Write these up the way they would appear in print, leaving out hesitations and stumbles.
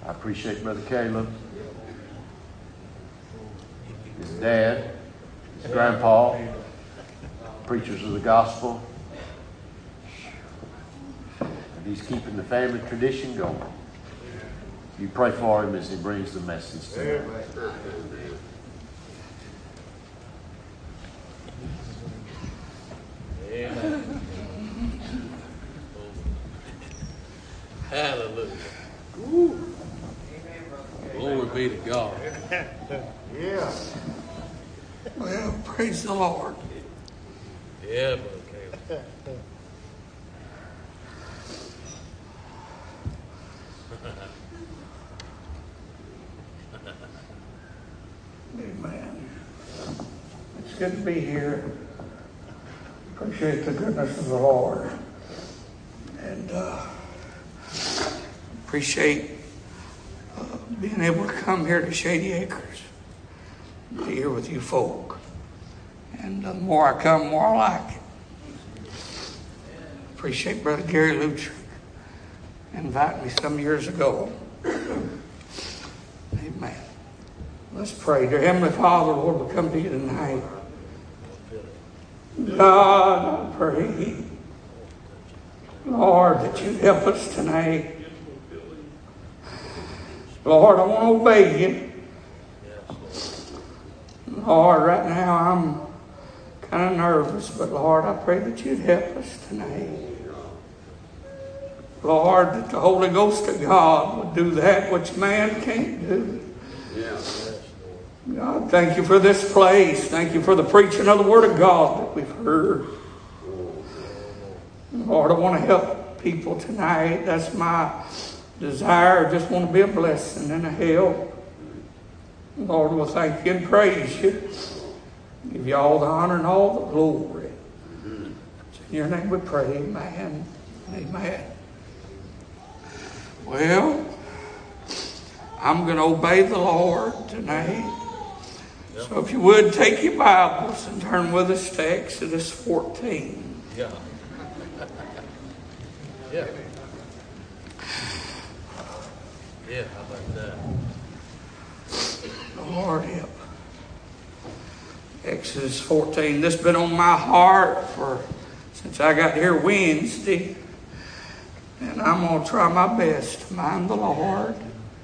I appreciate Brother Caleb, his dad, his grandpa, preachers of the gospel. And he's keeping the family tradition going. You pray for him as he brings the message to you. Amen. Hallelujah. Ooh. Glory be to God. Yeah. Well, praise the Lord. Yeah, Brother Caleb. Amen. It's good to be here. Appreciate the goodness of the Lord. And appreciate being able to come here to Shady Acres. Be here with you folk. And the more I come, the more I like it. Appreciate Brother Gary Lucher inviting me some years ago. Amen. Let's pray. Dear Heavenly Father, Lord, we come to you tonight. God, I pray, Lord, that you help us tonight. Lord, I want to obey you. Lord, right now I'm kind of nervous, but Lord, I pray that you'd help us tonight. Lord, that the Holy Ghost of God would do that which man can't do. God, thank you for this place. Thank you for the preaching of the Word of God that we've heard. Lord, I want to help people tonight. That's my desire. I just want to be a blessing and a help. Lord, we'll thank you and praise you. Give you all the honor and all the glory. In your name we pray. Amen. Amen. Well, I'm going to obey the Lord tonight. So if you would, take your Bibles and turn with us to Exodus 14. Yeah. Yeah. Yeah, how about that? Lord help. Exodus 14. This has been on my heart since I got here Wednesday. And I'm going to try my best to mind the Lord.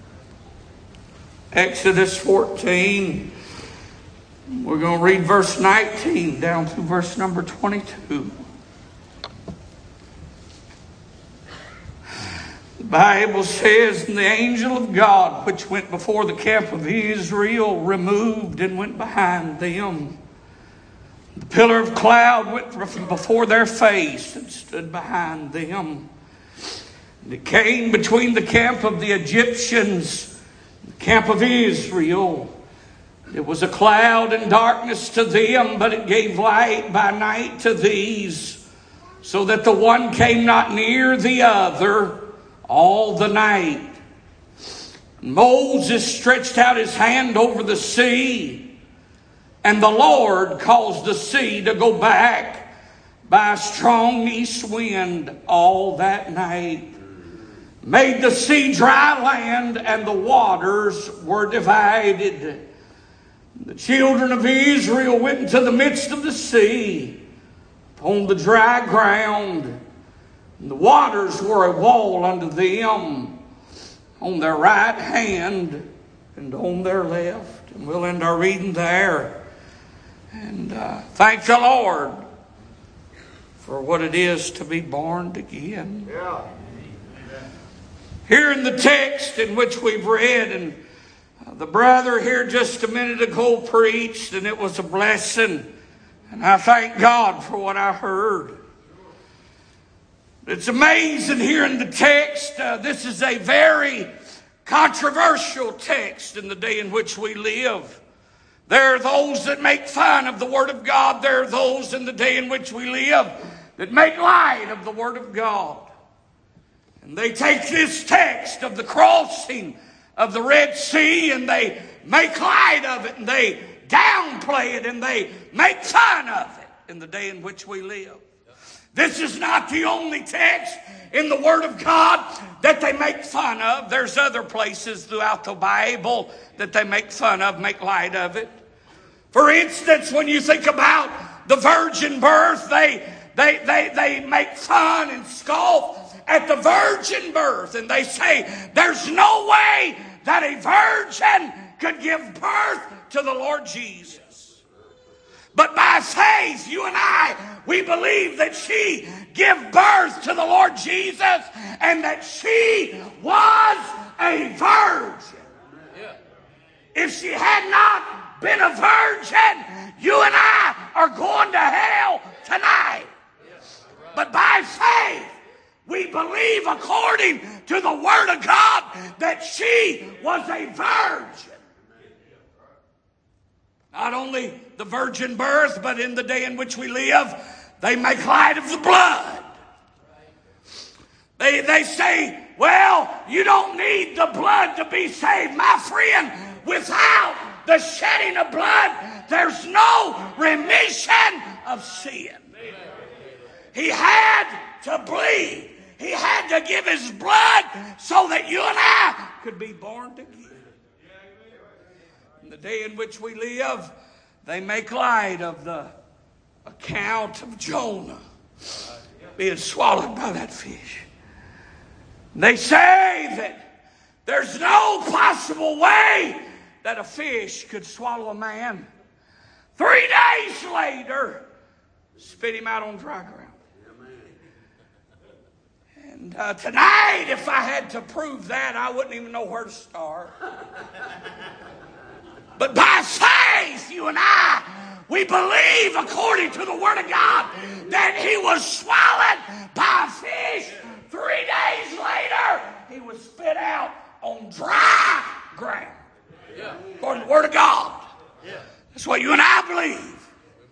Exodus 14. We're going to read verse 19 down through verse number 22. The Bible says, and the angel of God, which went before the camp of Israel, removed and went behind them. The pillar of cloud went from before their face and stood behind them. And it came between the camp of the Egyptians and the camp of Israel. It was a cloud and darkness to them, but it gave light by night to these, so that the one came not near the other all the night. Moses stretched out his hand over the sea, and the Lord caused the sea to go back by a strong east wind all that night, made the sea dry land, and the waters were divided. The children of Israel went into the midst of the sea upon the dry ground. And the waters were a wall unto them on their right hand and on their left. And we'll end our reading there. And thank the Lord for what it is to be born again. Yeah. Here in the text in which we've read, and the brother here just a minute ago preached, and it was a blessing. And I thank God for what I heard. It's amazing here in the text. This is a very controversial text in the day in which we live. There are those that make fun of the Word of God. There are those in the day in which we live that make light of the Word of God. And they take this text of the crossing of the Red Sea and they make light of it and they downplay it and they make fun of it in the day in which we live. This is not the only text in the Word of God that they make fun of. There's other places throughout the Bible that they make fun of, make light of it. For instance, when you think about the virgin birth, they make fun and scoff at the virgin birth. And they say, there's no way that a virgin could give birth to the Lord Jesus. But by faith, you and I, we believe that she gave birth to the Lord Jesus and that she was a virgin. If she had not been a virgin, you and I are going to hell tonight. But by faith, we believe according to the Word of God that she was a virgin. Not only the virgin birth, but in the day in which we live, they make light of the blood. They say, well, you don't need the blood to be saved. My friend, without the shedding of blood, there's no remission of sin. He had to bleed. He had to give his blood so that you and I could be born again. In the day in which we live, they make light of the account of Jonah being swallowed by that fish. They say that there's no possible way that a fish could swallow a man. 3 days later, spit him out on dry ground. And tonight, if I had to prove that, I wouldn't even know where to start. But by faith, you and I, we believe according to the Word of God that he was swallowed by a fish. 3 days later, he was spit out on dry ground. According to the Word of God. That's what you and I believe.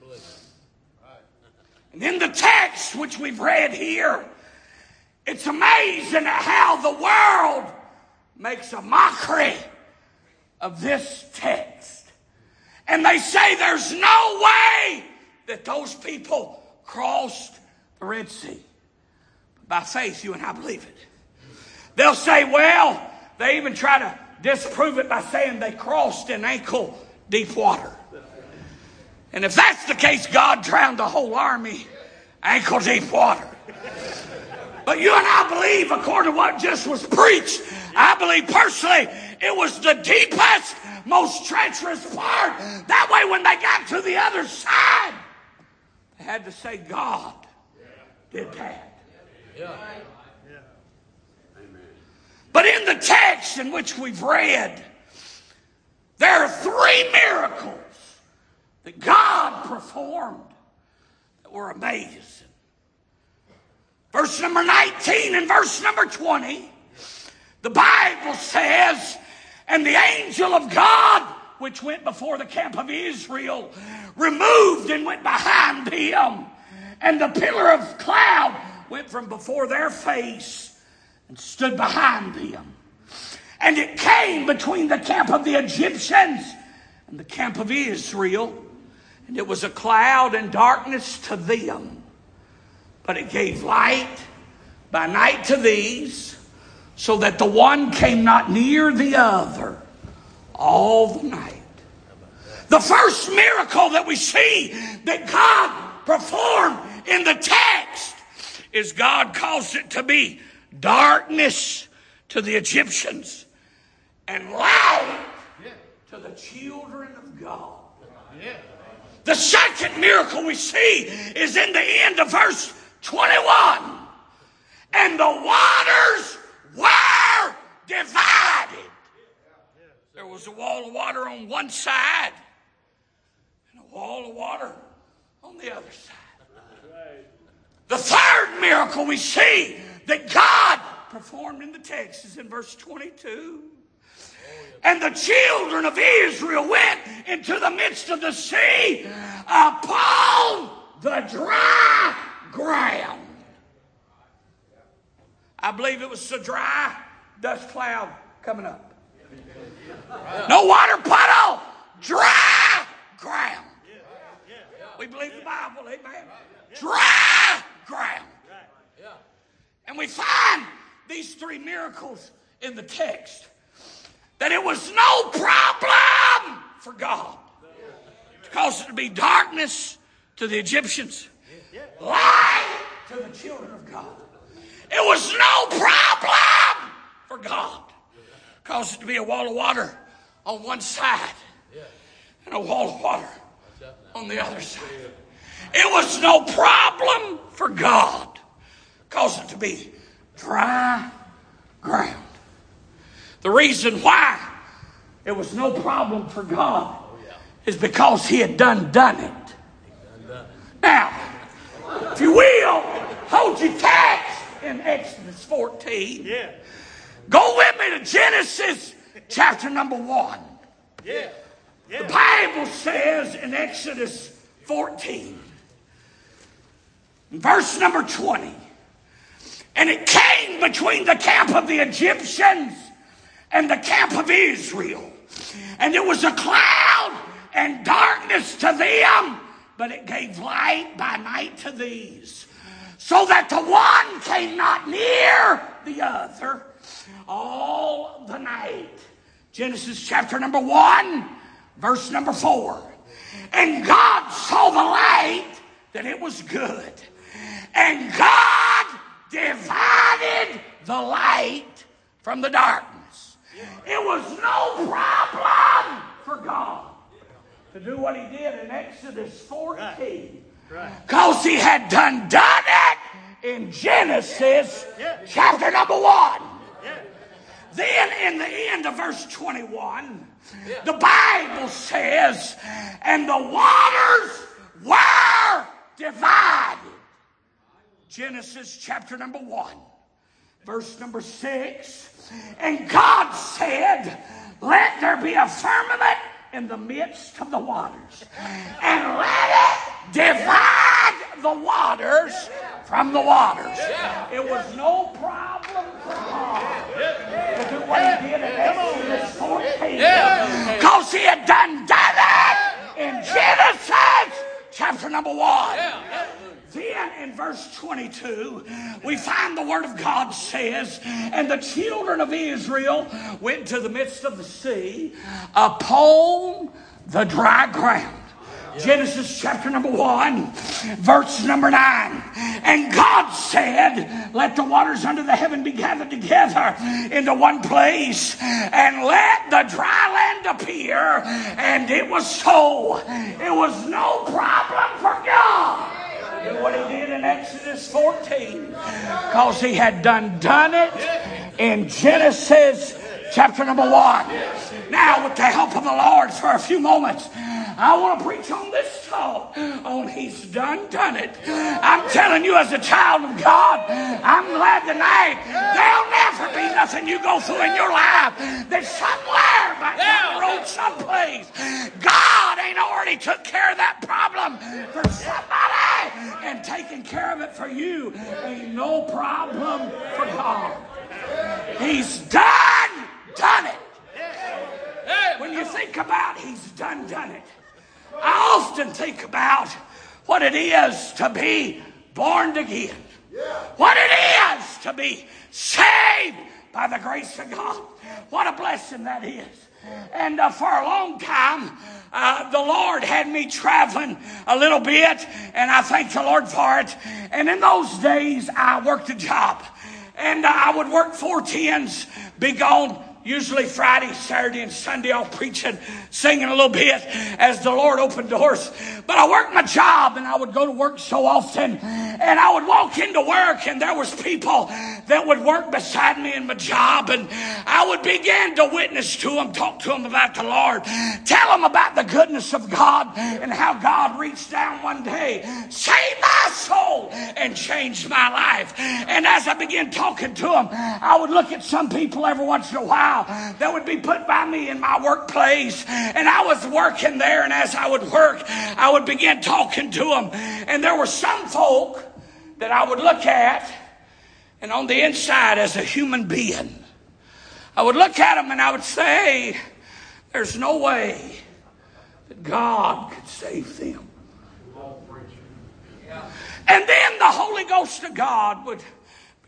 And in the text which we've read here, it's amazing how the world makes a mockery of this text. And they say there's no way that those people crossed the Red Sea. But by faith, you and I believe it. They'll say, well, they even try to disprove it by saying they crossed in ankle deep water. And if that's the case, God drowned the whole army ankle deep water. But you and I believe, according to what just was preached, I believe personally it was the deepest, most treacherous part. That way when they got to the other side, they had to say God did that. But in the text in which we've read, there are 3 miracles that God performed that were amazing. Verse number 19 and verse number 20, the Bible says, and the angel of God, which went before the camp of Israel, removed and went behind them, and the pillar of cloud went from before their face and stood behind them. And it came between the camp of the Egyptians and the camp of Israel, and it was a cloud and darkness to them. But it gave light by night to these, so that the one came not near the other all the night. The first miracle that we see that God performed in the text is God caused it to be darkness to the Egyptians and light to the children of God. The second miracle we see is in the end of verse 21. And the waters were divided. There was a wall of water on one side and a wall of water on the other side. The third miracle we see that God performed in the text is in verse 22. And the children of Israel went into the midst of the sea upon the dry ground. I believe it was a dry dust cloud coming up. No water puddle, dry ground. We believe the Bible, amen. Dry ground. And we find these three miracles in the text that it was no problem for God to cause it to be darkness to the Egyptians, light to the children of God. It was no problem for God to cause it to be a wall of water on one side and a wall of water on the other side. It was no problem for God to cause it to be dry ground. The reason why it was no problem for God is because he had done it. Now, if you will, hold your text in Exodus 14. Yeah. Go with me to Genesis chapter number 1. Yeah. The Bible says in Exodus 14, verse number 20, and it came between the camp of the Egyptians and the camp of Israel, and it was a cloud and darkness to them, but it gave light by night to these, so that the one came not near the other all the night. Genesis chapter number 1, verse number 4. And God saw the light that it was good, and God divided the light from the darkness. It was no problem for God to do what he did in Exodus 14. Because he had done it in Genesis chapter number 1. Then in the end of verse 21, the Bible says, and the waters were divided. Genesis chapter number 1, verse number 6. And God said, let there be a firmament in the midst of the waters, and let it divide the waters from the waters. It was no problem for God to do what he did in Exodus 14, because he had done it in Genesis chapter number 1. Then in verse 22, we find the word of God says, and the children of Israel went to the midst of the sea upon the dry ground. Genesis chapter number 1, verse number 9. And God said, let the waters under the heaven be gathered together into one place, and let the dry land appear. And it was so. It was no problem for God to do what he did in Exodus 14, because he had done it in Genesis chapter number 1. Now, with the help of the Lord, for a few moments, I want to preach on this thought, on he's done it. I'm telling you, as a child of God, I'm glad tonight there'll never be nothing you go through in your life that somewhere back down the road someplace, God ain't already took care of that problem for somebody and taken care of it for you. Ain't no problem for God. He's done it. When you think about he's done it, I often think about what it is to be born again. What it is to be saved by the grace of God. What a blessing that is. And for a long time, the Lord had me traveling a little bit, and I thank the Lord for it. And in those days, I worked a job. And I would work 4 10s, be gone usually Friday, Saturday, and Sunday, I'll preach and singing a little bit as the Lord opened doors. But I worked my job, and I would go to work so often, and I would walk into work, and there was people that would work beside me in my job, and I would begin to witness to them, talk to them about the Lord, tell them about the goodness of God and how God reached down one day, saved my soul, and changed my life. And as I began talking to them, I would look at some people every once in a while that would be put by me in my workplace, and I was working there, and as I would work, I would begin talking to them, and there were some folk that I would look at, and on the inside as a human being, I would look at them and I would say, there's no way that God could save them. And then the Holy Ghost of God would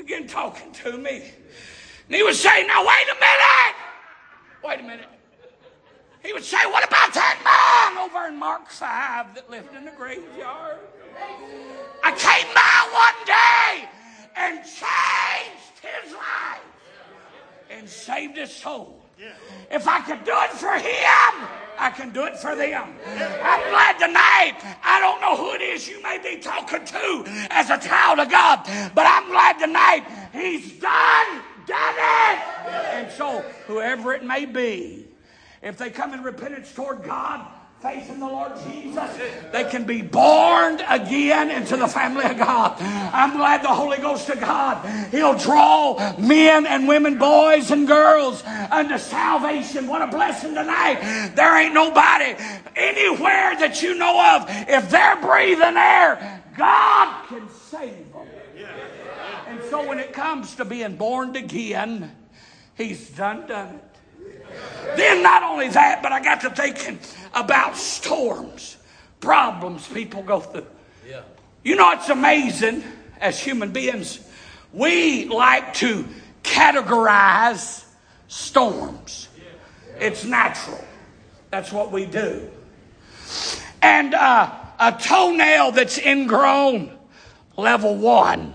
began talking to me. And he would say, now wait a minute. Wait a minute. He would say, what about that man over in Mark 5 that lived in the graveyard? I came by one day and changed his life and saved his soul. If I could do it for him, I can do it for them. I'm glad tonight, I don't know who it is you may be talking to as a child of God, but I'm glad tonight he's done it. And so, whoever it may be, if they come in repentance toward God, faith in the Lord Jesus, they can be born again into the family of God. I'm glad the Holy Ghost of God, He'll draw men and women, boys and girls unto salvation. What a blessing tonight. There ain't nobody anywhere that you know of, if they're breathing air, God can save them. And so when it comes to being born again, He's done it. Then not only that, but I got to thinking about storms, problems people go through. Yeah. You know, it's amazing as human beings, we like to categorize storms. It's natural. That's what we do. And a toenail that's ingrown, level 1.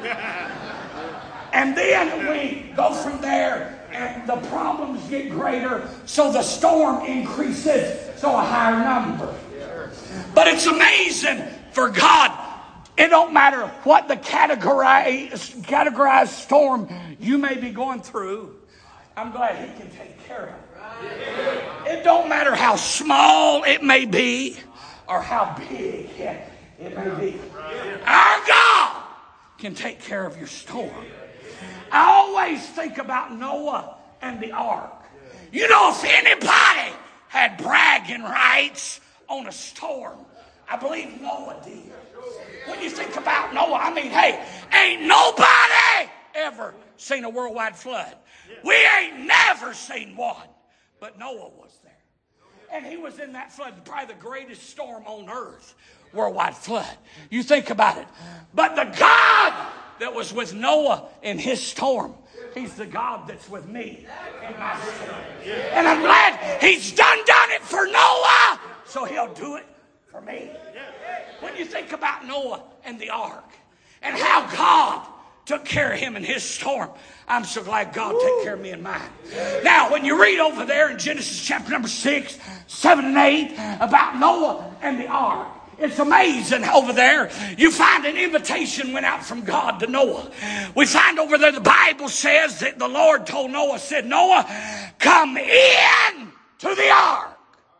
And then we go from there, and the problems get greater, so the storm increases, so a higher number. But it's amazing for God. It don't matter what the categorized storm you may be going through. I'm glad He can take care of it. It don't matter how small it may be or how big it may be. Our God can take care of your storm. I always think about Noah and the ark. You know, if anybody had bragging rights on a storm, I believe Noah did. When you think about Noah, I mean, hey, ain't nobody ever seen a worldwide flood. We ain't never seen one. But Noah was there. And he was in that flood, probably the greatest storm on earth, worldwide flood. You think about it. But the God that was with Noah in his storm, He's the God that's with me in my storm. And I'm glad He's done it for Noah, so He'll do it for me. When you think about Noah and the ark and how God took care of him in his storm, I'm so glad God took care of me in mine. Now, when you read over there in Genesis chapter number 6, 7, and 8 about Noah and the ark, it's amazing over there. You find an invitation went out from God to Noah. We find over there the Bible says that the Lord told Noah, said, Noah, come in to the ark.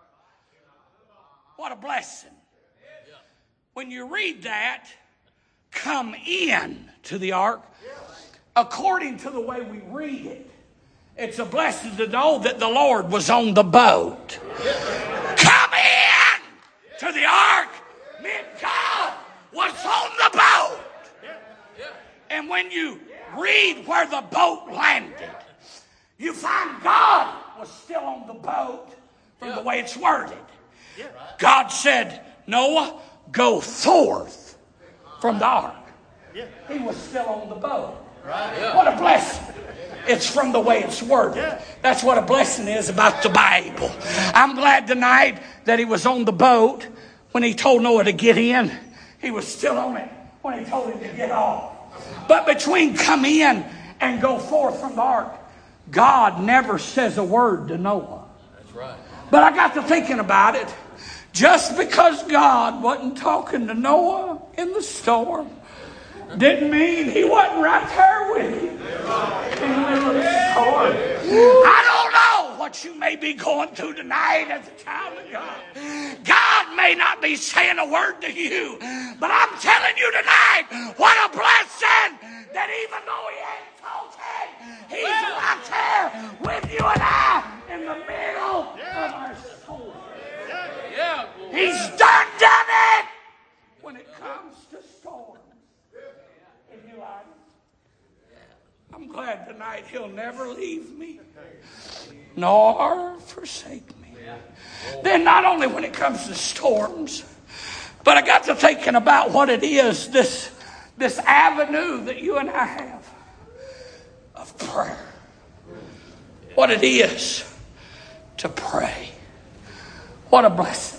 What a blessing. When you read that, come in to the ark, according to the way we read it, it's a blessing to know that the Lord was on the boat. Come in to the ark meant God was on the boat. And when you read where the boat landed, you find God was still on the boat from the way it's worded. God said, Noah, go forth from the ark. He was still on the boat. What a blessing. It's from the way it's worded. That's what a blessing is about the Bible. I'm glad tonight that he was on the boat when he told Noah to get in. He was still on it when he told him to get off. But between come in and go forth from the ark, God never says a word to Noah. That's right. But I got to thinking about it. Just because God wasn't talking to Noah in the storm didn't mean He wasn't right there with him in the middle of the storm. I don't know what you may be going through tonight as a child of God. God may not be saying a word to you, but I'm telling you tonight, what a blessing that even though He ain't talking, He's right there with you and I in the middle of our storm. Yeah. He's done it when it comes to storms. In your life. I'm glad tonight He'll never leave me nor forsake me. Then not only when it comes to storms, but I got to thinking about what it is, this avenue that you and I have. prayer. What it is to pray. What a blessing.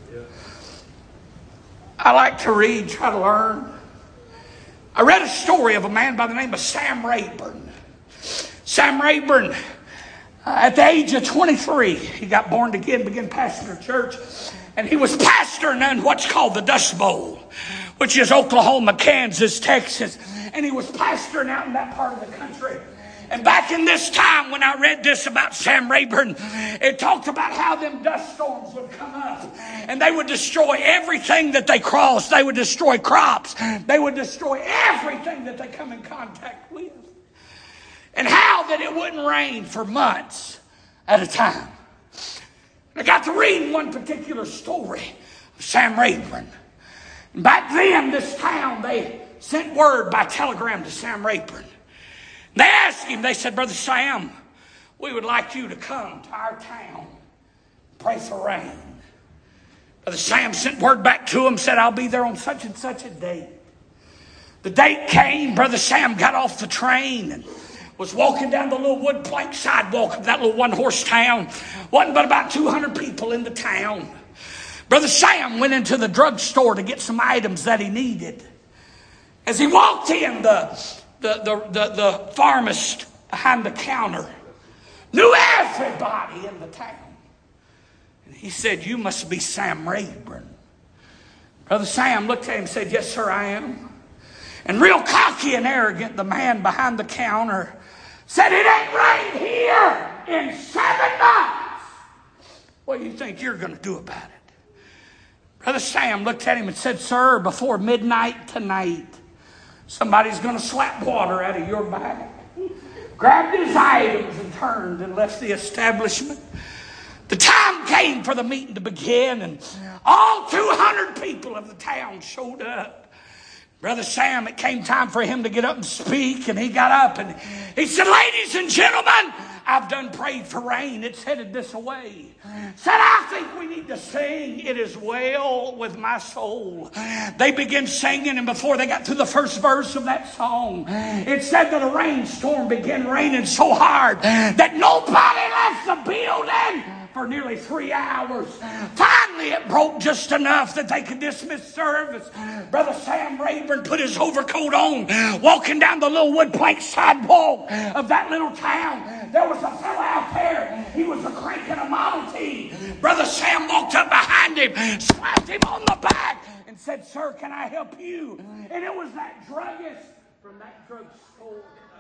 I like to read, try to learn. I read a story of a man by the name of Sam Rayburn. Sam Rayburn, at the age of 23, he got born again, began pastoring a church, and he was pastoring in what's called the Dust Bowl, which is Oklahoma, Kansas, Texas, and he was pastoring out in that part of the country. And back in this time when I read this about Sam Rayburn, it talked about how them dust storms would come up and they would destroy everything that they crossed. They would destroy crops. They would destroy everything that they come in contact with. And how that it wouldn't rain for months at a time. I got to read one particular story of Sam Rayburn. And back then, this town, they sent word by telegram to Sam Rayburn. They asked him, they said, Brother Sam, we would like you to come to our town, pray for rain. Brother Sam sent word back to him, said, I'll be there on such and such a date. The date came, Brother Sam got off the train and was walking down the little wood plank sidewalk of that little one-horse town. Wasn't but about 200 people in the town. Brother Sam went into the drugstore to get some items that he needed. As he walked in, the pharmacist behind the counter knew everybody in the town. And he said, you must be Sam Rayburn. Brother Sam looked at him and said, yes, sir, I am. And real cocky and arrogant, the man behind the counter said, it ain't rained here in 7 months. What do you think you're going to do about it? Brother Sam looked at him and said, sir, before midnight tonight, somebody's going to slap water out of your bag. Grabbed his items and turned and left the establishment. The time came for the meeting to begin, and all 200 people of the town showed up. Brother Sam, it came time for him to get up and speak, and he got up and he said, ladies and gentlemen, I've done prayed for rain. It's headed this way. Said, I think we need to sing, It Is Well With My Soul. They began singing, and before they got through the first verse of that song, it said that a rainstorm began raining so hard that nobody left the building for nearly 3 hours. Finally, it broke just enough that they could dismiss service. Brother Sam Rayburn put his overcoat on, walking down the little wood plank sidewalk of that little town. There was a fellow out there. He was cranking a Model T. Brother Sam walked up behind him, slapped him on the back, and said, sir, can I help you? And it was that druggist from that drugstore.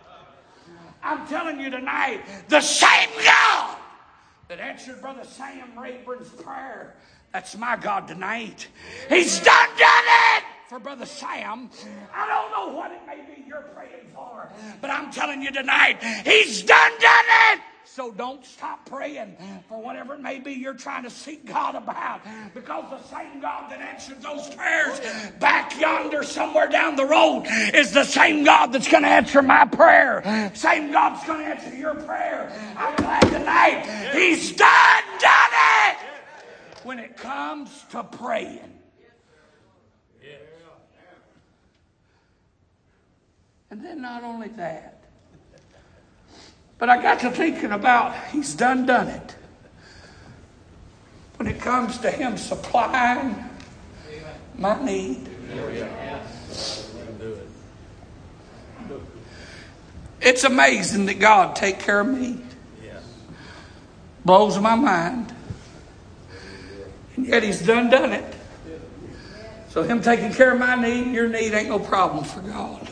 I'm telling you tonight, the same God that answered Brother Sam Rayburn's prayer, that's my God tonight. He's done it for Brother Sam. I don't know what it may be you're praying for, but I'm telling you tonight, He's done it. So don't stop praying for whatever it may be you're trying to seek God about, because the same God that answered those prayers back yonder somewhere down the road is the same God that's going to answer my prayer. Same God's going to answer your prayer. I'm glad tonight He's done it when it comes to praying. And then not only that, but I got to thinking about He's done it when it comes to Him supplying my need. It's amazing that God take care of me. Blows my mind. And yet He's done it. So Him taking care of my need and your need ain't no problem for God.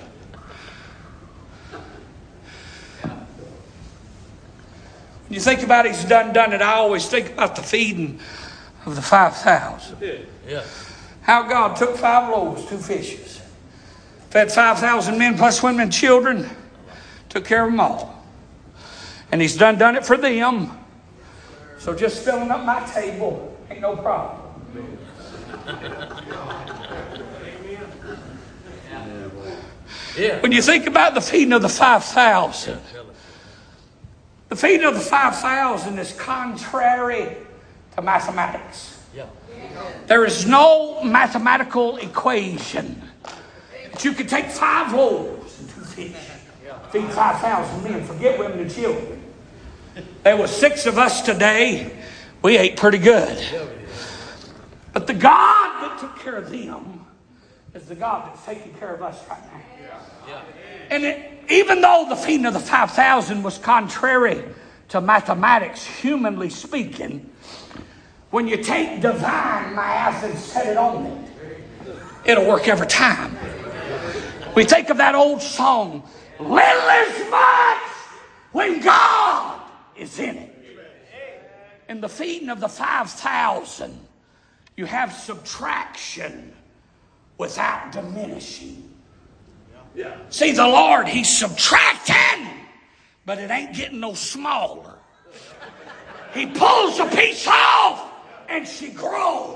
When you think about He's done it, I always think about the feeding of the 5,000. Yeah. How God took 5 loaves, 2 fishes, fed 5,000 men plus women and children, took care of them all. And He's done it for them. So just filling up my table ain't no problem. Yeah. When you think about the feeding of the 5,000, the feeding of the 5,000 is contrary to mathematics. Yeah. There is no mathematical equation that you could take 5 loaves and 2 fish, Feed 5,000 men. Forget women and children. There was 6 of us today. We ate pretty good. But the God that took care of them is the God that's taking care of us right now. And even though the feeding of the 5,000 was contrary to mathematics, humanly speaking, when you take divine math and set it on it, it'll work every time. We think of that old song, little is much when God is in it. In the feeding of the 5,000, you have subtraction without diminishing. See, the Lord, He's subtracting, but it ain't getting no smaller. He pulls a piece off and she grows.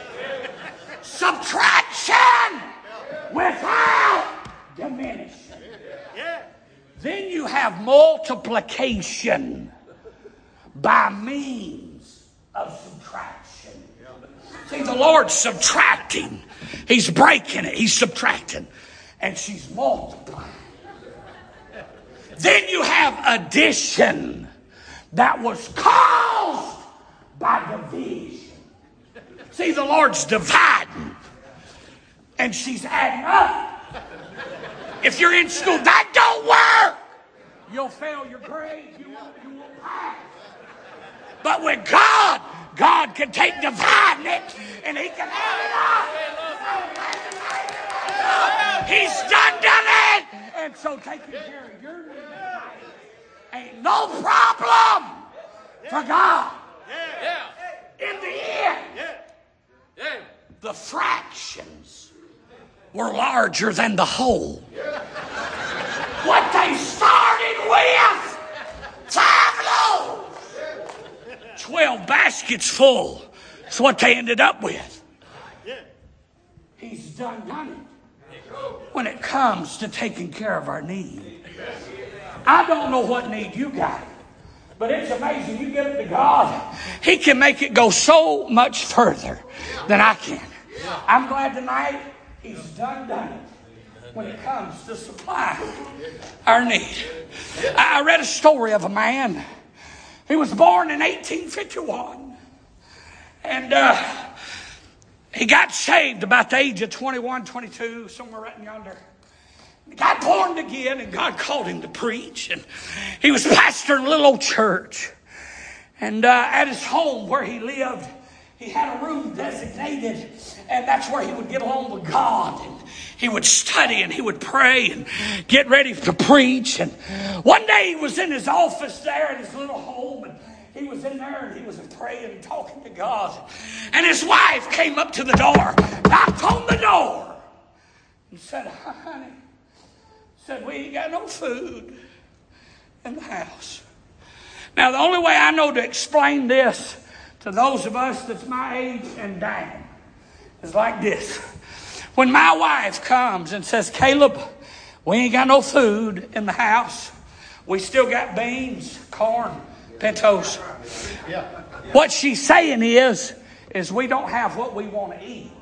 Subtraction without diminishing. Then you have multiplication by means of subtraction. See, the Lord's subtracting. He's breaking it. He's subtracting. And she's multiplying. Then you have addition that was caused by division. See, the Lord's dividing. And she's adding up. If you're in school, that don't work. You'll fail your grades. You won't pass. But with God, God can take dividing it and He can add it up. He's done it. And so taking care of your needs ain't no problem for God. In the end, the fractions were larger than the whole. What they started with, 5 loaves, 12 baskets full. That's what they ended up with. He's done it when it comes to taking care of our need. I don't know what need you got, but it's amazing. You give it to God, He can make it go so much further than I can. I'm glad tonight He's done it when it comes to supply our need. I read a story of a man. He was born in 1851. And he got saved about the age of 21, 22, somewhere right in yonder. He got born again, and God called him to preach. And he was pastoring a little old church. And at his home where he lived, he had a room designated, and that's where he would get along with God. And he would study and he would pray and get ready to preach. And one day he was in his office there at his little home, and he was in there and he was praying and talking to God. And his wife came up to the door, knocked on the door, and said, honey, we ain't got no food in the house. Now, the only way I know to explain this to those of us that's my age and down is like this. When my wife comes and says, Caleb, we ain't got no food in the house. We still got beans, corn, pintos. What she's saying is we don't have what we want to eat.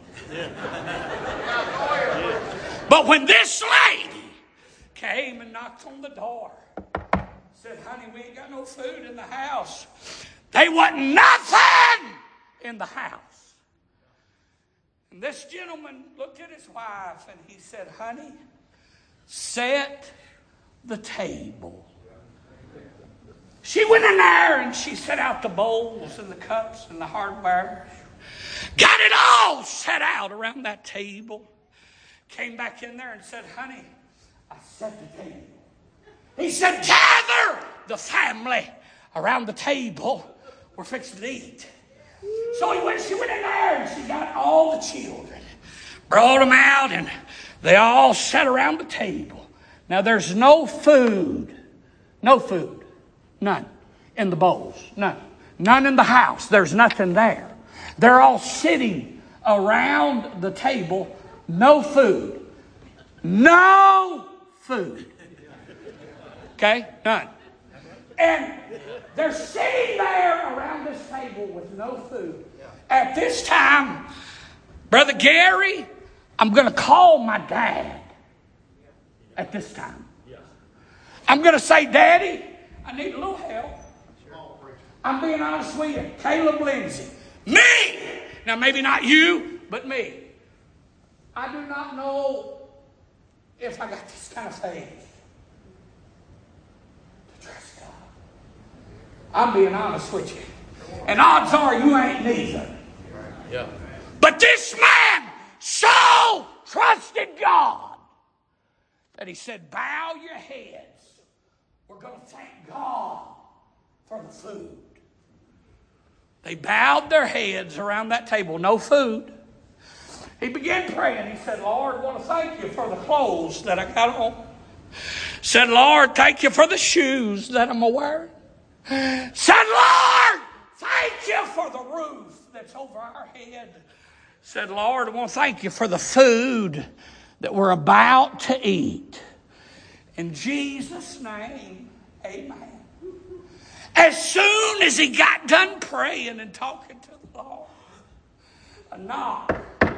But when this lady came and knocked on the door, said, honey, we ain't got no food in the house. There wasn't nothing in the house. And this gentleman looked at his wife and he said, honey, set the table. She went in there and she set out the bowls and the cups and the hardware. Got it all set out around that table. Came back in there and said, honey, I set the table. He said, gather the family around the table. We're fixing to eat. So she went in there and she got all the children, brought them out, and they all sat around the table. Now there's no food, none in the bowls, none in the house. There's nothing there. They're all sitting around the table, no food. Okay, none. And they're sitting there around this table with no food. At this time, Brother Gary, I'm going to call my dad at this time. I'm going to say, Daddy, I need a little help. I'm being honest with you. Caleb Lindsay. Me! Now, maybe not you, but me. I do not know if I got this kind of faith to trust God. I'm being honest with you. And odds are you ain't neither. Yeah. But this man so trusted God that he said, bow your heads. We're going to thank God for the food. They bowed their heads around that table. No food. He began praying. He said, Lord, I want to thank you for the clothes that I got on. Said, Lord, thank you for the shoes that I'm wearing. Said, Lord, thank you for the roof that's over our head. Said, Lord, I want to thank you for the food that we're about to eat. In Jesus' name, amen. As soon as he got done praying and talking to the Lord, a knock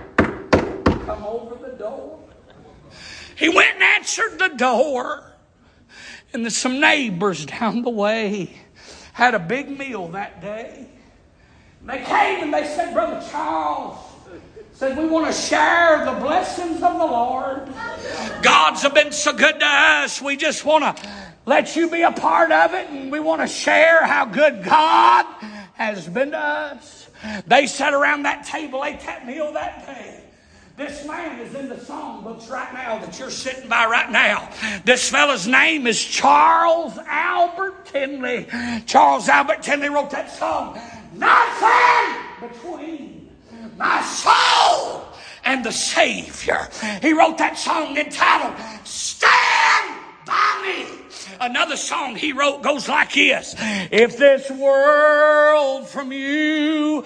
come over the door. He went and answered the door. And there's some neighbors down the way had a big meal that day. And they came and they said, Brother Charles, said, we want to share the blessings of the Lord. God's been so good to us. We just want to let you be a part of it. And we want to share how good God has been to us. They sat around that table, ate that meal that day. This man is in the songbooks right now that you're sitting by right now. This fella's name is Charles Albert Tinley. Charles Albert Tinley wrote that song, Nothing Between My Soul and the Savior. He wrote that song entitled, Stand By Me. Another song he wrote goes like this. If this world from you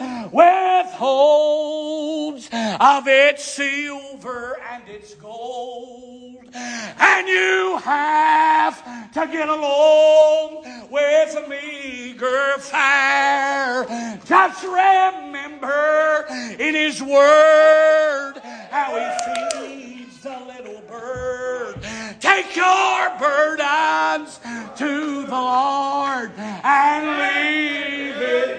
withholds of its silver and its gold, and you have to get along with a meager fare, just remember in his word how he feeds the little bird. Take your burdens to the Lord and leave it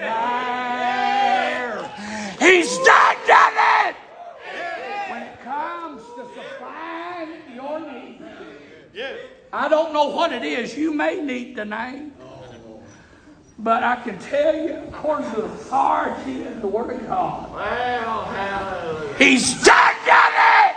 there. He's done it when it comes to supplying your needs. I don't know what it is you may need tonight, but I can tell you, according to the authority in the Word of God, He's done it.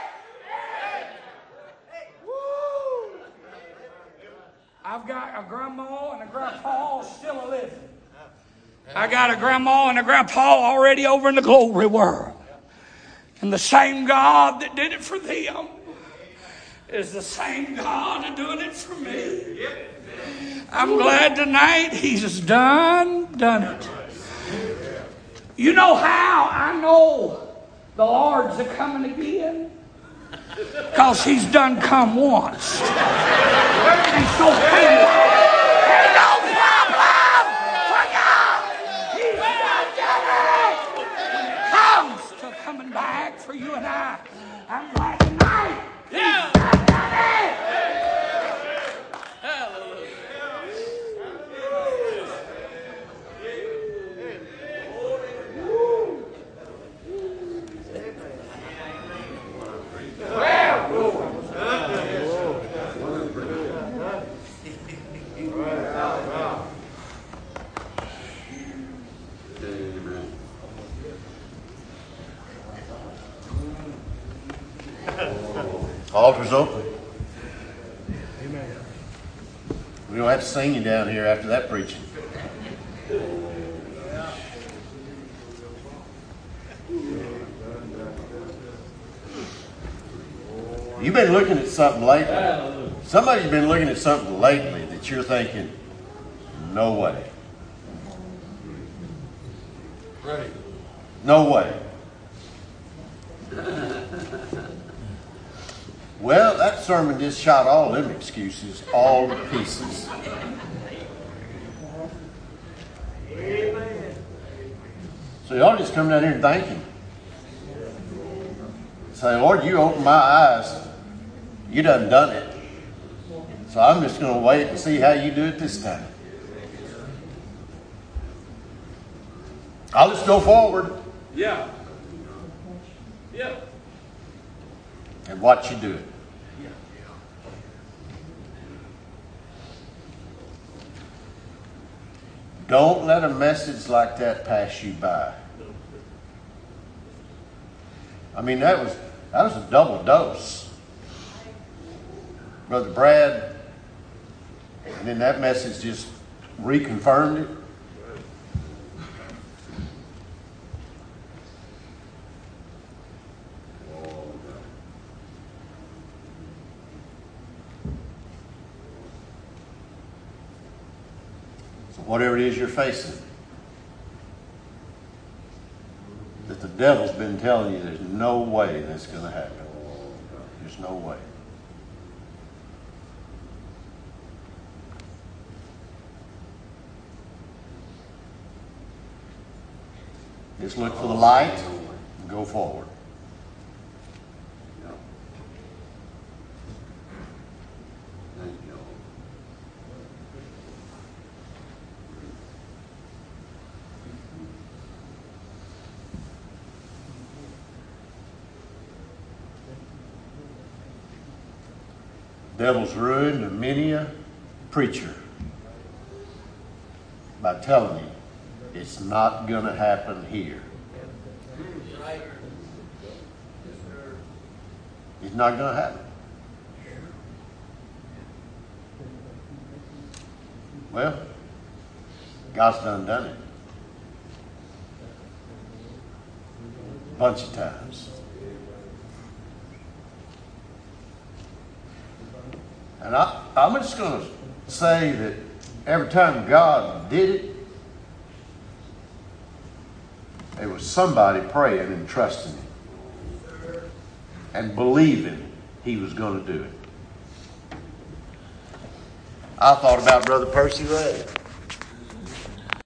I've got a grandma and a grandpa still living. I got a grandma and a grandpa already over in the glory world. And the same God that did it for them is the same God doing it for me. I'm glad tonight He's done it. You know how I know the Lord's a coming again? Because He's done come once. And so ain't no problem for God. He's done it. When it comes to coming back for you and I'm glad tonight He's done it. Altar's open. Amen. We don't have to sing you down here after that preaching. You've been looking at something lately. Somebody's been looking at something lately that you're thinking, no way. Right. No way. Well, that sermon just shot all them excuses all to pieces. So y'all just come down here and thank Him. Say, Lord, you opened my eyes. You done it. So I'm just going to wait and see how you do it this time. I'll just go forward Yeah. Yeah. and watch you do it. Don't let a message like that pass you by. I mean, that was a double dose. Brother Brad, and then that message just reconfirmed it. So whatever it is you're facing, that the devil's been telling you there's no way that's going to happen. There's no way. Just look for the light and go forward. Devil's ruined many a preacher by telling him it's not going to happen here. It's not going to happen. Well, God's done it. A bunch of times. And I'm just going to say that every time God did it, there was somebody praying and trusting Him and believing He was going to do it. I thought about Brother Percy Ray.